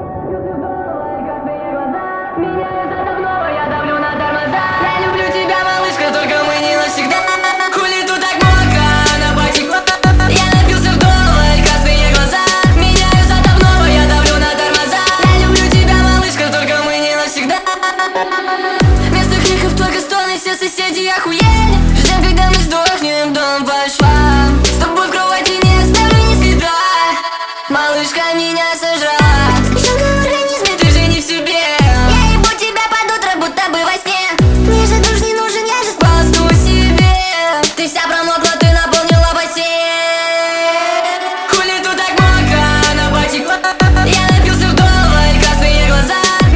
Вместо криков только стоны, все соседи охуели. Ждем, когда мы сдохнем, дом по швам. С тобой в кровати не оставлю ни следа. Малышка меня сожрала. Сгущенка в организме, ты же не в себе. Я ебу тебя под утро, будто бы во сне. Мне же душ не нужен, я же спасу себе. Ты вся промокла, ты наполнила бассейн. Хули тут так мокро, она потекла. Я напился вдоволь, красные глаза.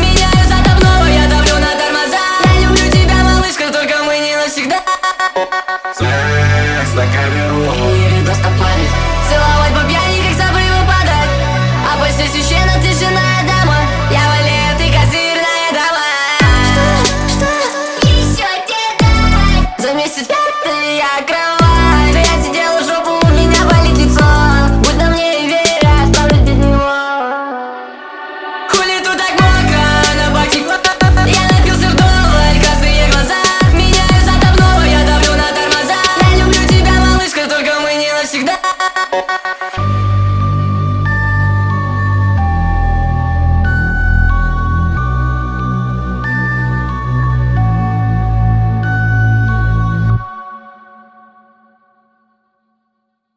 На камеру и видос на память. Целовать по пьяни, как с обрыва падать. А после священна тишина дама. Я валею, ты козырная дама. Что? Еще тебе дать? За месяц пятый я крал.